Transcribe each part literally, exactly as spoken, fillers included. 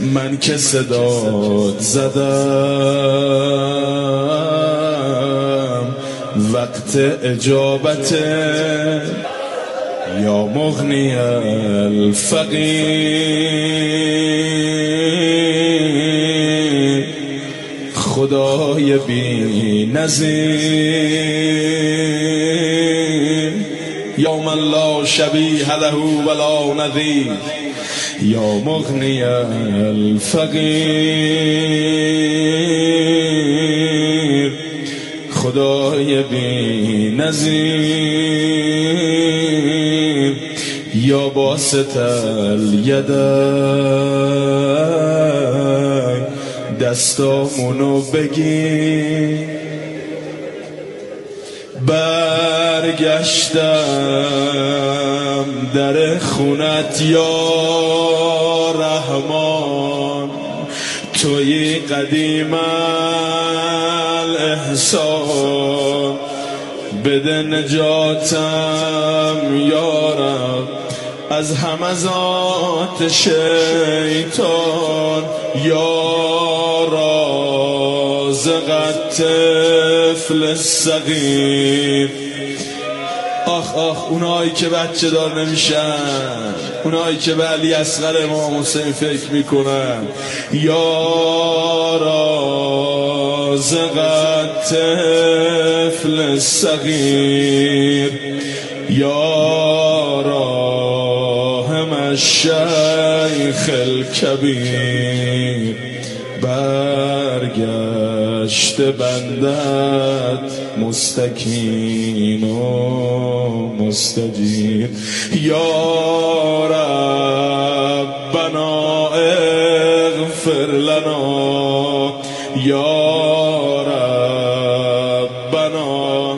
من که صدات زدم وقت اجابته، یا مغنی الفقیر، خدای بی نظیر، یا من لا شبیه له ولا نظیر، یا مغنی الفقیر، خدای بی نظیر، یا باسط الیدین، دستامونو بگیر. برگشتم در خونت یا رحمان، توی قدیم الاحسان، بده نجاتم یا رب از همزات شیطان، یا رازق الطفل الصغیر. آخ آخ اونایی که بچه دار نمیشن، اونایی که به علی اصغر امام حسین فکر میکنن، یا رازق الطفل الصغیر، یا راحم الشیخ الکبیر. برگشت بندت مستکین و مستجیر، یا ربنا اغفر لنا، یا ربنا،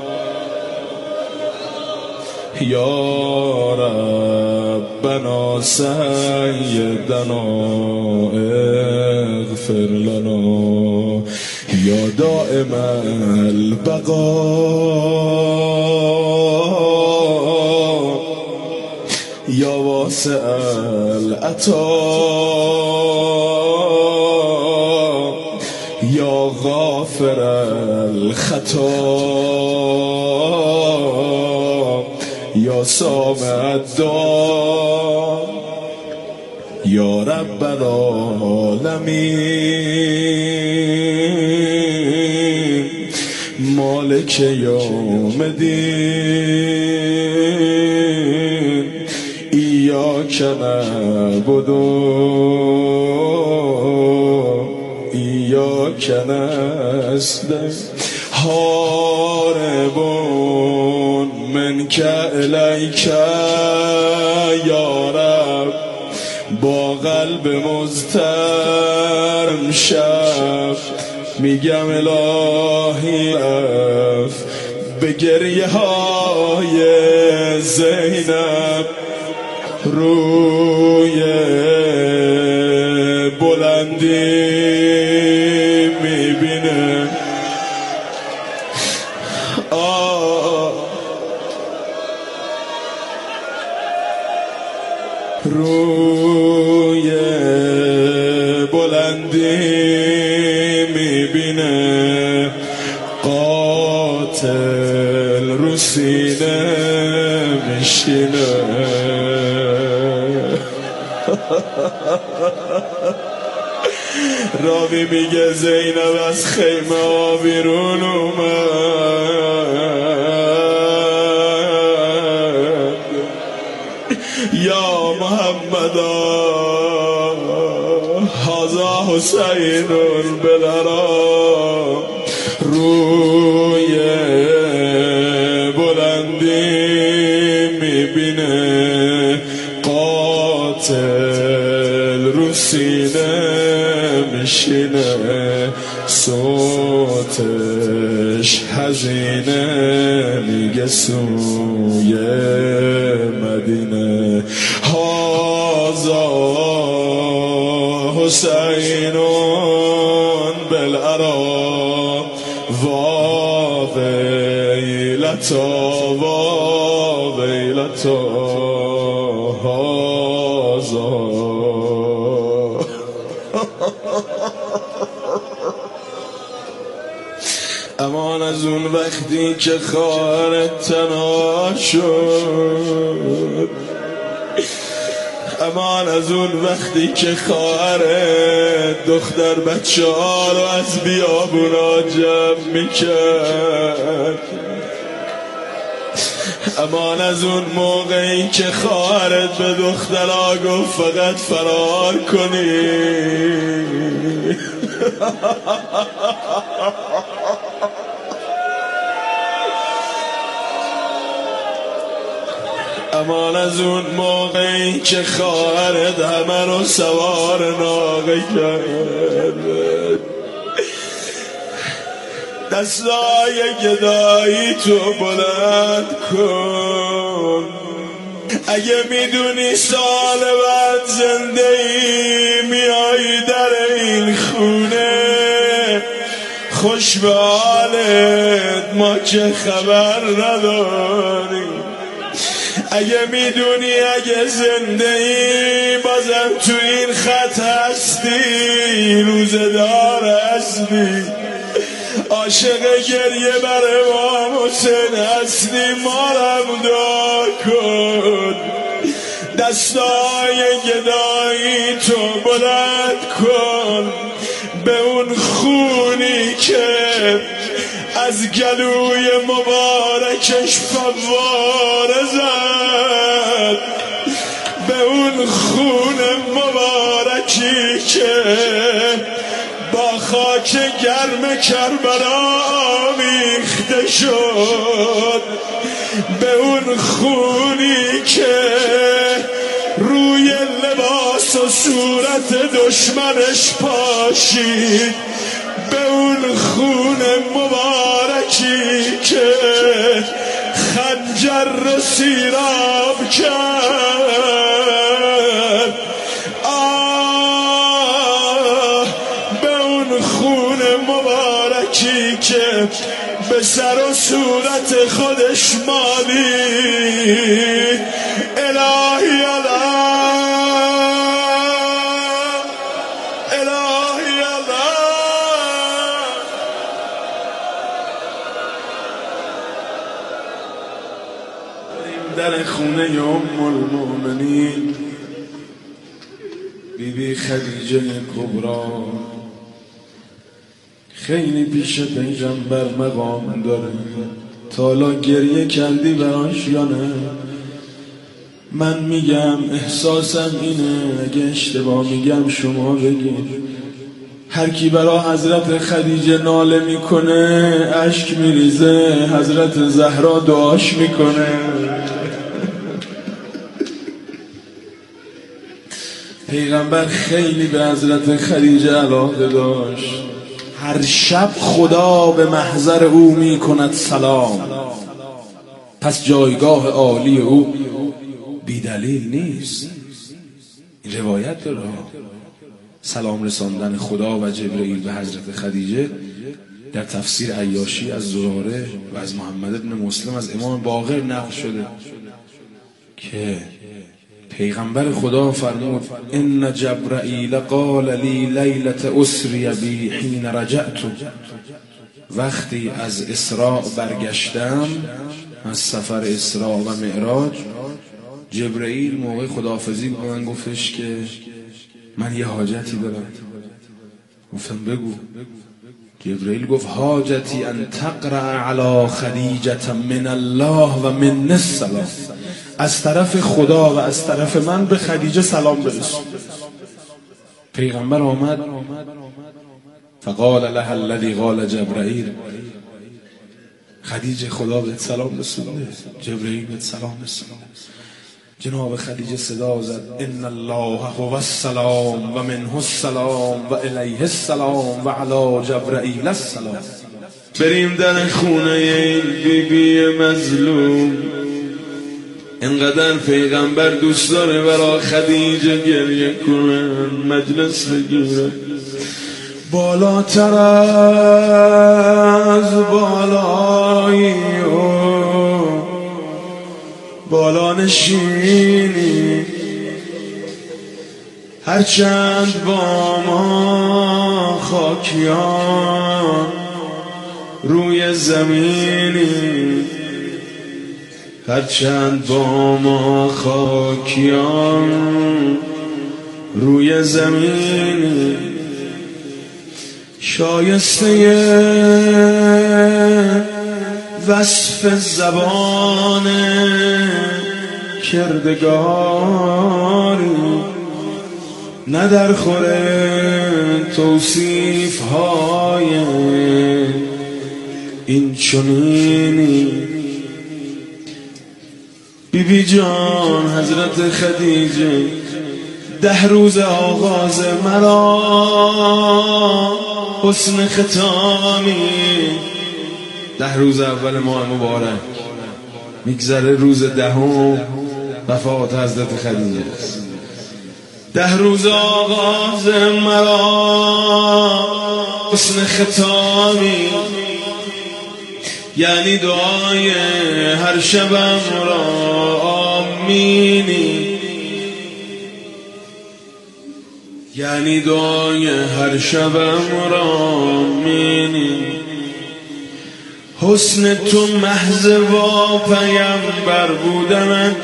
یا ربنا سیدنا اغفر لنا، یا دائم البقاء، یا واسع العطا، یا غافر الخطا، یا سامع الدعا، یا رب العالمین، مالک یوم الدین، ایاک نعبد و ایاک نستعین، هاربون منک الیک یا رب، با قلب مضطرب شب میگم الهی اف به گریه های زینب، روی بلندی میبینه. آه روی بلندی میبینه، قاتل رو سینه میشینه. راوی میگه زینب از خیمه ها بیرون اومد، یا محمد هذا حسین بالعراق، روی بلندی میبینه، قاتل رو سینه میشینه، صوتش حزینه میگه سوی مدینه، هذا حسین بالعراق، وا ویلتا وا ویلتا هذا امان از اون وقتی که خواهرت تنها شد، امان از اون وقتی که خواهرت دختر بچه ها رو از بیابونا جمع میکرد، امان از اون موقعی که خواهرت به دخترها گفت فقط فرار کنی. امان از اون موقعی که خواهرت همه رو سوار ناقه کرد. دستای گدایی تو بلند کن، اگه میدونی سال بعد زنده ای میایی در این خونه، خوش به حالت ما که خبر نداریم. اگه میدونی اگه زنده ای بازم تو این خط هستی، روزدار هستی، عاشق گریه بر امام حسین هستی، مارم دعا کن. دستای گدایی تو بلند کن به اون خونی که از گلوی مبارکش فواره زد، به اون خون مبارکی که با خاک گرم کربلا آمیخته شد، به اون خونی که روی لباس و صورت دشمنش پاشید، به اون خون مبارکی که خنجر رو سیراب کرد. آه به اون خون مبارکی که به سر و صورت خودش مالید. الهی الله، الهی الله. در خونه ام المؤمنین بی بی خدیجه کبرا خیلی پیش پیغمبر مقام داره. تا حالا گریه کردی براش یا نه؟ من میگم احساسم اینه، اگه اشتباه میگم شما بگید. هر کی برا حضرت خدیجه ناله میکنه اشک میریزه، حضرت زهرا دعاش میکنه. پیغمبر خیلی به حضرت خدیجه علاقه داشت. هر شب خدا به محضر او می کند سلام، پس جایگاه عالی او بی دلیل نیست. این روایت داره سلام رساندن خدا و جبرئیل به حضرت خدیجه در تفسیر عیاشی از زراره و از محمد ابن مسلم از امام باقر نقل شده که پیغمبر خدا فرمود ان جبرائیل قال لی لیلة اسری بی حین رجعت، وقتی از اسراء برگشتم، از سفر اسراء و معراج، جبرائیل موقع خداحافظی به من گفتش که من یه حاجتی دارم. گفتم بگو. جبرائیل گفت حاجتی ان تقرأ علی خدیجة من الله و من السلام، از طرف خدا و از طرف من به خدیجه سلام برسون. پیغمبر آمد فقال لها الذی قال جبرائیل، خدیجه خدا بهت سلام رسونده، جبرائیل بهت سلام رسونده. جناب خدیجه صدا زد ان الله هو السلام و منه السلام و الیه السلام و علی جبرائیل السلام. بریم در خونه این بی بی مظلوم. اینقدر پیغمبر دوست داره برا خدیجه گریه کنن، مجلس بگیره. بالاتر از بالایی و بالا نشینی، هرچند با ما خاکیان روی زمینی، هرچند با ما خاکیان روی زمینی، شایسته وصف زبان کردگاری، نه در خور توصیف های این چنینی. بی بی جان حضرت خدیجه ده روز آغاز مرا حسن ختامی، ده روز اول ماه مبارک میگذره، روز دهم وفات حضرت خدیجه است. ده روز آغاز مرا حسن ختامی، یعنی دعای هر شبم را آمینی، یعنی دعای هر شبم را آمینی. حسن تو محض با پیمبر بودنت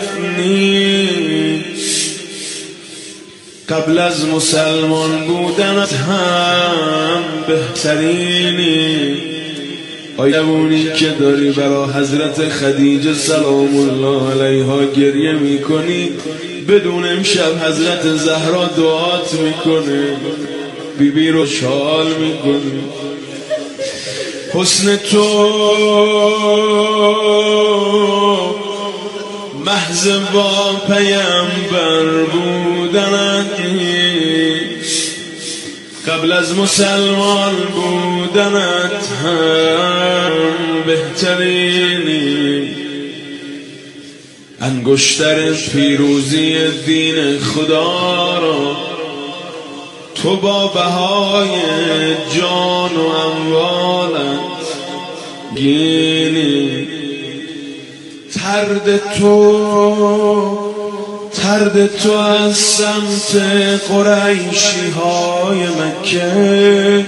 نیست، قبل از مسلمان بودنت هم بهترینی. آیمونی که داری برا حضرت خدیجه سلام الله علیها گریه میکنی، بدون امشب حضرت زهرا دعات میکنه، بی بی رو شال میکنی. حسن تو محض با پیمبر بودنت نیست، قبل از مسلمان بودنت هم بهترینی. انگشتر پیروزی دین خدا را تو با بهای جان و اموالت گینی. ترد تو ترد تو از سمت قریشی های مکه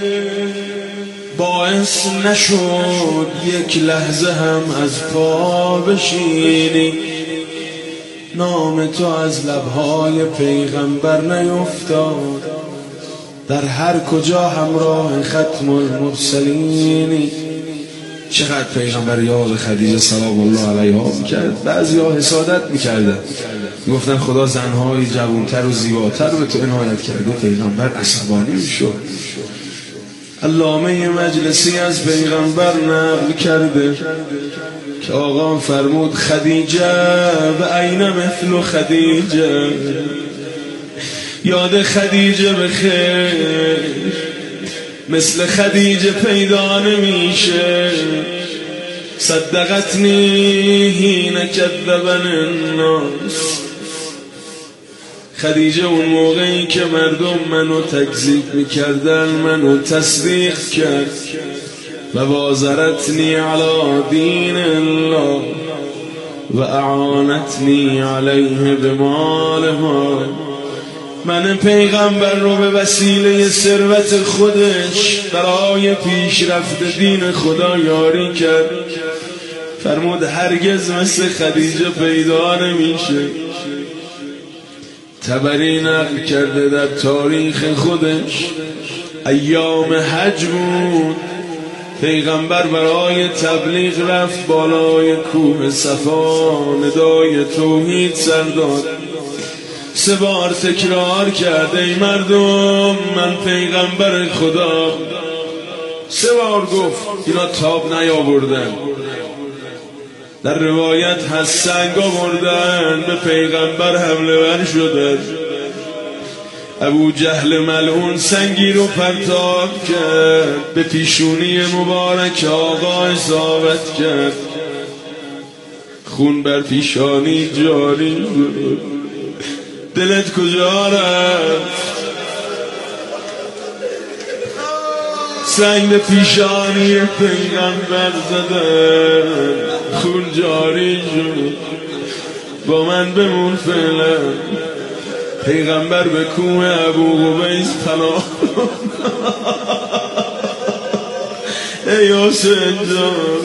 باعث نشد یک لحظه هم از پا بشینی. نام تو از لبهای پیغمبر نیفتاد، در هر کجا همراه ختم المرسلینی. چقدر پیغمبر یاد خدیجه سلام الله علیها میکرد. بعضی ها حسادت میکردن، میگفتن خدا زنهای جوانتر و زیباتر به تو عنایت کرده. پیغمبر عصبانی میشد. علامه مجلسی از پیغمبر نقل کرده که آقا فرمود خدیجه و عین مثل خدیجه، یاد خدیجه بخیر، مثل خدیجه پیدا نمیشه. صدقتنی حین کذبن الناس، خدیجه اون موقعی که مردم منو تکذیب میکردن منو تصدیق کرد. و وازرتنی علی دین الله و اعانتنی علیه بمالها، من پیغمبر رو به وسیله ثروت خودش برای پیشرفت دین خدا یاری کرد. فرمود هرگز مثل خدیجه پیدا نمیشه. طبری نقل کرده در تاریخ خودش، ایام حج بود، پیغمبر برای تبلیغ رفت بالای کوه صفا، ندای توحید سر داد. سه بار تکرار کرد ای مردم من پیغمبر خدا. سه بار گفت، اینا تاب نیاوردن. در روایت هست سنگ آوردن به پیغمبر حمله ور شدن. ابو جهل ملعون سنگی رو پرتاب کرد، به پیشونی مبارک آقا اصابت کرد. خون بر پیشانی جاری شد. دلت کجا رفت؟ سنگ به پیشانی پیغمبر زدن، خون جاری شد. با من بمون فعلا. پیغمبر به کوه ابو قبیس پناه ای حسین جان.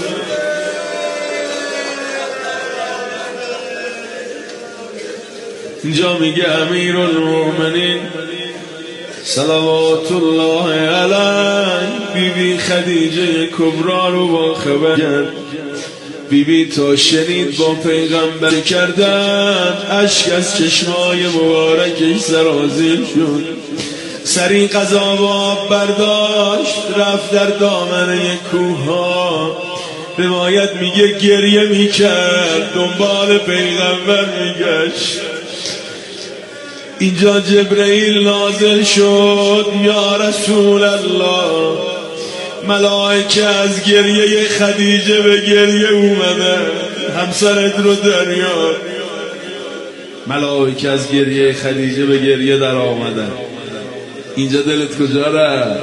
اینجا میگه امیرالمومنین صلوات الله علیه بی بی خدیجه کبرا رو با خبر کرد. بی بی تا شنید با پیغمبر کردن اشک از چشمای مبارکش سرازیر شد. سری قضا و آب برداشت رفت در دامنه کوه ها. روایت میگه گریه میکرد دنبال پیغمبر میگشت. اینجا جبرئیل نازل شد یا رسول الله. ملائکه از گریه خدیجه به گریه اومدن. همسرت رو دریار. ملائکه از گریه خدیجه به گریه در آمدن. اینجا دلت کجا رفت؟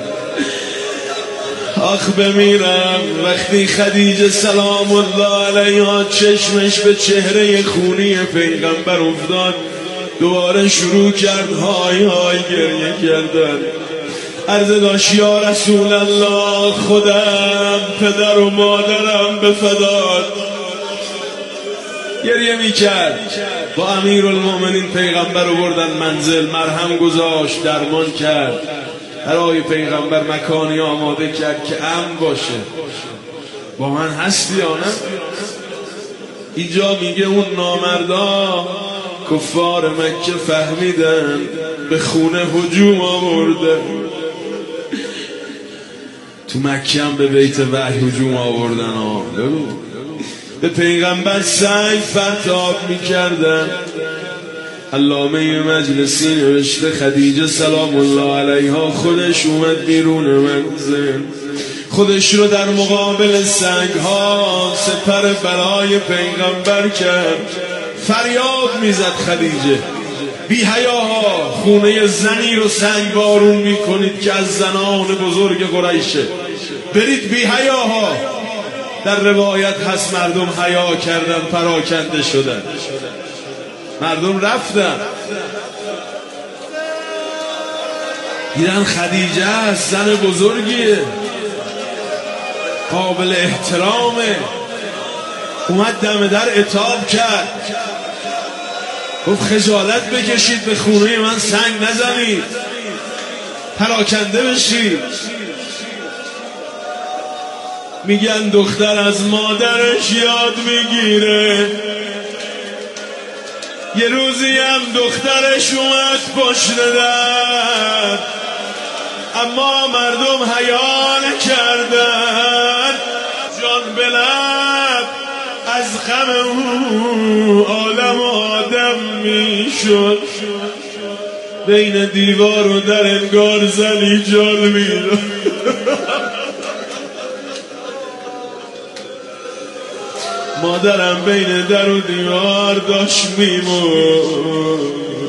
آخ بمیرم وقتی خدیجه سلام الله علیها چشمش به چهره خونی پیغمبر افتاد. دوباره شروع کرد های های گریه کردن. عرض داشت یا رسول الله خودم پدر و مادرم به فدات. گریه میکرد. با امیرالمومنین پیغمبر رو بردن منزل. مرهم گذاشت درمان کرد. برای پیغمبر مکانی آماده کرد که امن باشه. با من هستی یا نه؟ اینجا میگه اون نامردا کفار مکه فهمیدن به خونه هجوم آوردن. تو مکه هم به بیت وحی هجوم آوردن ها. به پیغمبر سنگ فتاب میکردن. علامه مجلسی نوشته خدیجه سلام الله علیها خودش اومد بیرون منزل. خودش رو در مقابل سنگ ها سپر برای پیغمبر کرد. فریاد میزد خدیجه بی حیاها خونه زنی رو سنگ بارون میکنید که از زنان بزرگ قریشه. برید بی حیاها. در روایت هست مردم حیا کردن پراکنده شدن. مردم رفتن دیدن خدیجه است زن بزرگیه قابل احترامه. اومد دم در عتاب کرد. گفت خجالت بکشید به خونه من سنگ نزنید پراکنده بشید. میگن دختر از مادرش یاد میگیره. یه روزی هم دخترش اومد پشت در اما مردم حیا نکردن. جان به لب از غم او عالم آدم میشد. بین دیوار و در انگار زنی جال میداد. مادرم بین در و دیوار داشت میمون.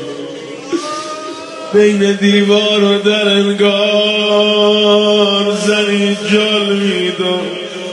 بین دیوار و در انگار زنی جال میداد.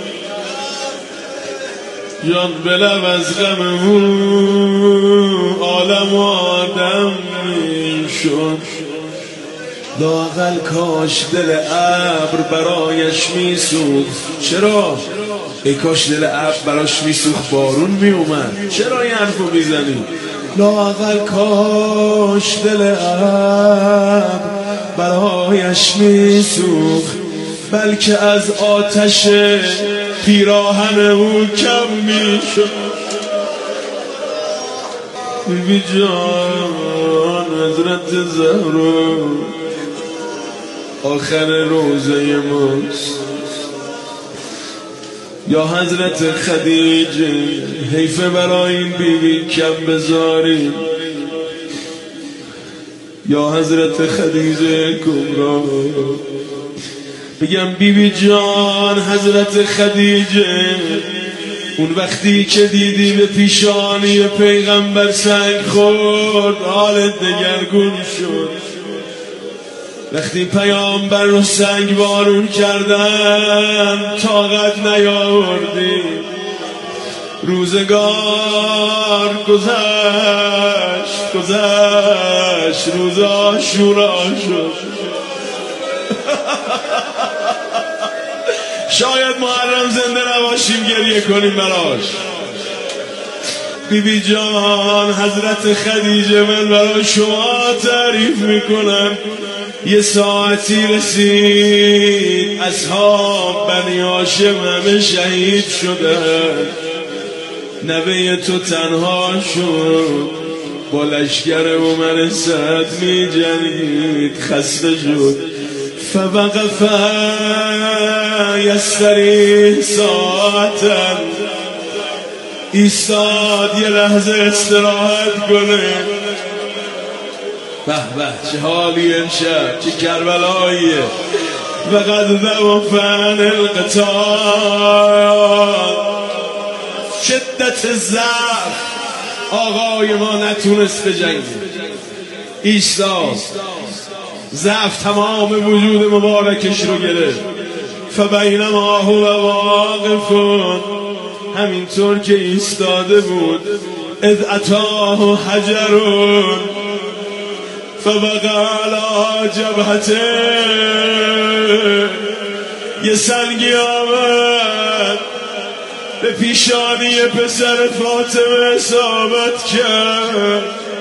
جان به لب از غم عالم و آدم میشد. لااقل کاش دل ابر برایش میسوخت. چرا؟ ای کاش دل ابر براش میسوخت بارون میومد. چرا این حرفو میزنی؟ لااقل کاش دل ابر برایش میسوخت بلکه از آتش پیراهن او کم میشد. بیبی جان حضرت زهرا آخر روزه ماست. یا حضرت خدیجه حیفه برای این بیبی کم بذاریم. یا حضرت خدیجه کبرا بگم بیبی جان حضرت خدیجه اون وقتی که دیدی به پیشانی پیغمبر سنگ خورد حالت دگرگون شد. وقتی پیامبر رو سنگ بارون کردن طاقت نیاوردی. روزگار گذشت گذشت روز عاشورا شد. شاید محرم زنده نباشیم گریه کنیم براش. بی بی جان حضرت خدیجه من برای شما تعریف میکنم. یه ساعتی رسید اصحاب بنی هاشم همه شهید شدن، نوه تو تنها شد با لشکر عمر سعد می جنگید، خسته شد. فوقف یستریح ساعتا، ایستاد یه لحظه استراحت کنه. به به چه حالی امشب، چه کربلاییه. وقد ذوف عن القتال، شدت ضعف، آقای ما نتونست بجنگه، ایستاد، ضعف تمام وجود مبارکش رو گرفت. فبینما هو واقفون، همینطور که ایستاده بود، اذ اتاه حجرون فبقى علی جبهته، یه سنگی آمد به پیشانی پسر فاطمه اصابت کرد.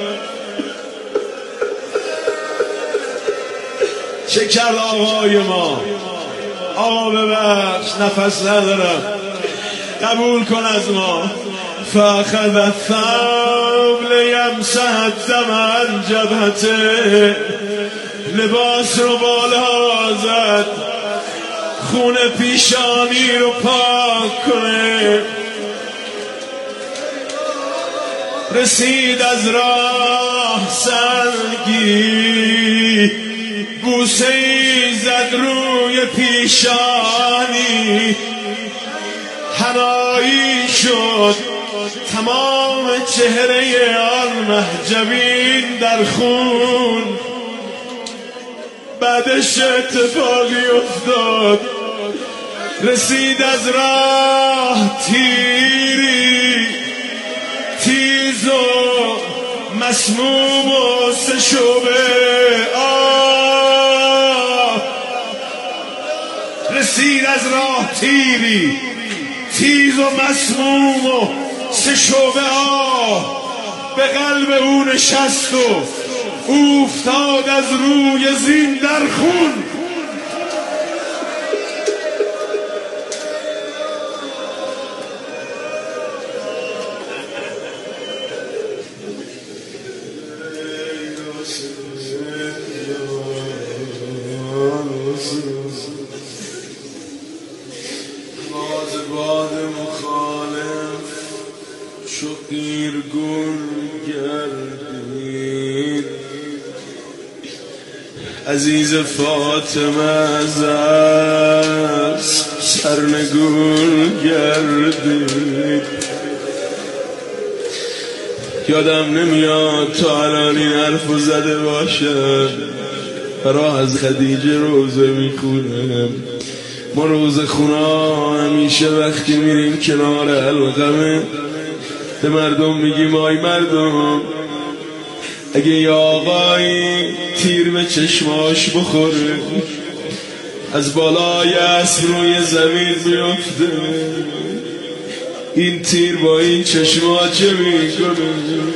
چه کرد آقای ما؟ آقا ببخش نفس ندارم، قبول کن از ما. فاخذ الثوب لیمسح الدم عن جبهته، لباس رو بالا زد خون پیشانی رو پاک کنه. رسید از راه سنگی، بوسه‌ای زد روی پیشانی، حنایی شد تمام چهره آن محجبین در خون. بعدش اتفاقی افتاد، رسید از راه تیری تیز و مسموم و سه شعبه آه. رسید از راه تیری تیز و مسموم و سه شعبه آه به قلب او نشست و افتاد از روی زین در خون. باد مخالف چو قیرگون گردید، عزیز فاطمه از اسب سرنگون گردید. یادم نمیاد تا الان این حرفو زده باشم. برای از خدیجه روزه میخونم. ما روزه خونا همیشه وقتی میریم کنار القمه به مردم میگیم آی مردم، اگه یه آقایی تیر به چشماش بخوره از بالای اسب روی زمین بیفته، این تیر با این چشما چه میکنه؟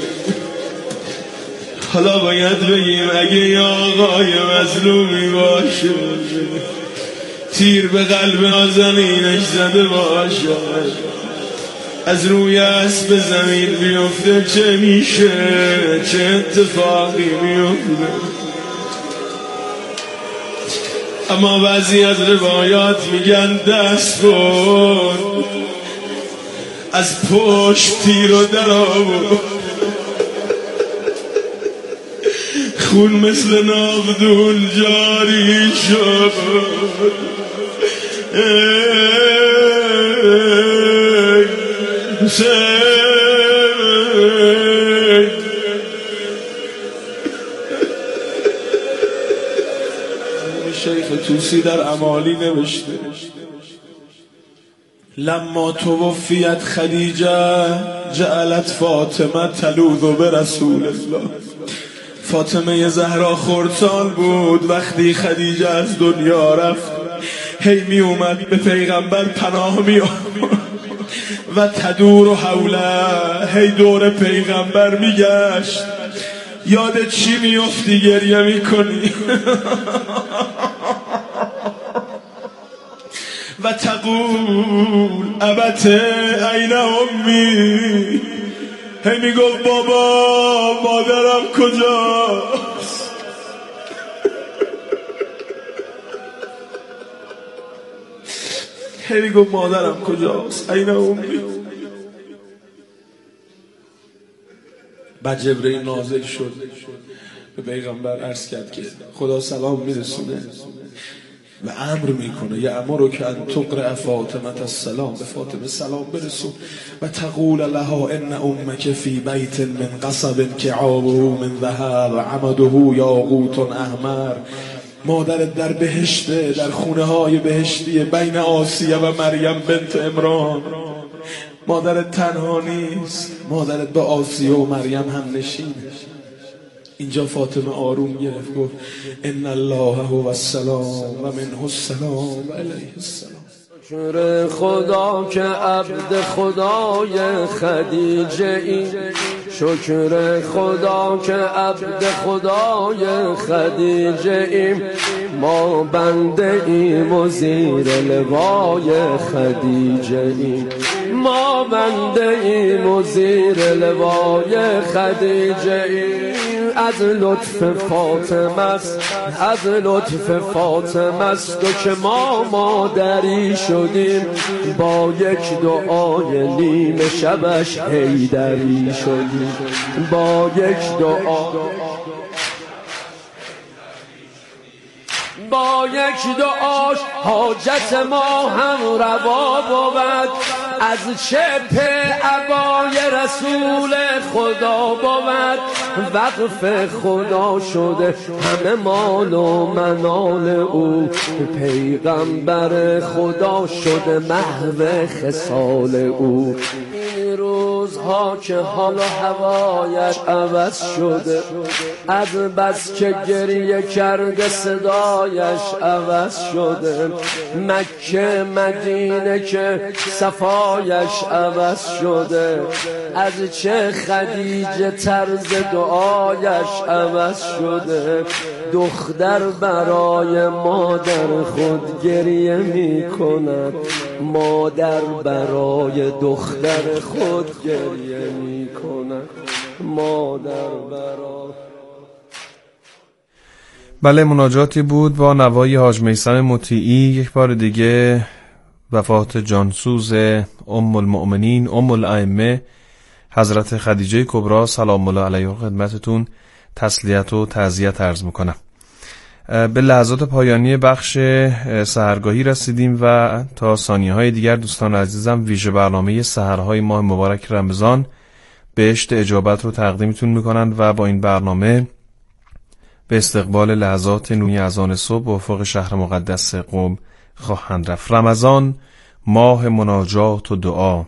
حالا باید بگیم اگه یه آقای مظلومی باشه تیر به قلب نازنینش زده باشه از روی اسب زمین بیفته چه میشه؟ چه اتفاقی میفته؟ اما بعضی از روایات میگن دست برد از پشت تیر و در آورد، خون مثل ناودون جاری شد. شیخ توسی در امالی نوشته لما توفیت خدیجه جعلت فاطمه تلوذ برسول الله. فاطمه زهرا خردسال بود وقتی خدیجه از دنیا رفت. هی می اومد به پیغمبر پناه می آورد و تدور و حوله، هی دور پیغمبر می گشت. یاد چی می افتی گریه می کنی؟ و تقول ابت این امی، هی می گفت بابا مادرم کجاست؟ هی می گفت مادرم کجاست؟ این امی. بعد جبرئیل نازل شد به پیغمبر، عرض کرد که خدا سلام میرسونه و امر میکنه یه امر که ان تقرأ فاطمه السلام، به فاطمه سلام برسون و تقول لها ان امک فی بیت من قصب کعابه من ذهب عمده یاقوت احمر. مادرت در بهشته، در خونه های بهشتی بین آسیه و مریم بنت عمران. مادرت تنها نیست، مادرت با آسیه و مریم هم نشینه. اینجا فاطمه آروم گرفت گفت ان الله هو السلام و منه السلام و علیه السلام. شکر خدا که عبد خدای خدیجه ای، شکر خدا که عبد خدای خدیجه ایم، ما بنده ایم و زیر لوای خدیجه ایم، ما بنده ایم و زیر لوای خدیجه ایم. از لطف فاطمه است، از لطف فاطمه است و که ما مادری شدیم، با یک دعای نیمه شبش حیدری شدیم، با یک دعا با یک دعاش حاجت ما هم روا بود. از چپ عبای رسول خدا بود، وقف خدا شده همه مال و منال او، پیغمبر خدا شده محو خصال او. این روزها که حال و هوایش عوض شده، از بس که گریه کرده صدایش عوض شده، مکه مدینه که صفایش عوض شده، از چه خدیجه طرز دعایش عوض شده. دختر برای مادر خود گریه می کند، مادر برای دختر خود گریه می کند، مادر برای. بله، مناجاتی بود با نوای حاج میثم مطیعی. یک بار دیگه وفات جانسوز ام المؤمنین ام الائمه حضرت خدیجه کبری سلام الله علیها خدمتتون تسلیت و تعزیت عرض میکنم. به لحظات پایانی بخش سحرگاهی رسیدیم و تا ثانیه‌های دیگر دوستان عزیزم ویژه برنامه سحرهای ماه مبارک رمضان بهشت اجابت رو تقدیمتون میکنند و با این برنامه به استقبال لحظات نوری اذان صبح به افق شهر مقدس قم خواهند رفت. رمضان ماه مناجات و دعا،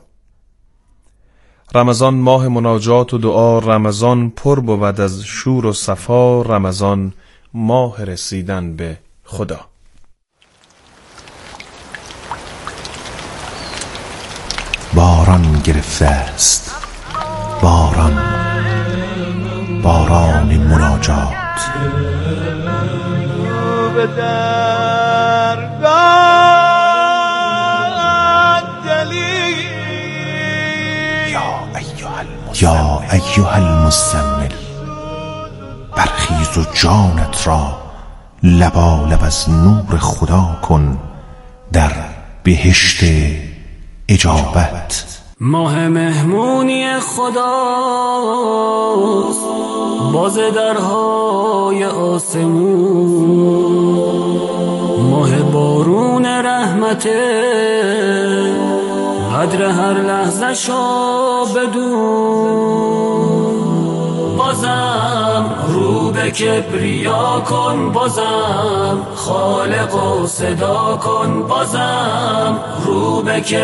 رمضان ماه مناجات و دعا، رمضان پر بود از شور و صفا، رمضان ماه رسیدن به خدا. باران گرفته است، باران، باران مناجات به درگاه دلی یا ایها المزمل، برخیز و جانت را لبالب از نور خدا کن در بهشت اجابت. ماه مهمونی خداست، باز درهای آسمون، ماه بارون رحمته، قدر هر لحظه شو بدون. بازم رو به کبریا کن، بازم خالق و صدا کن، بازم رو به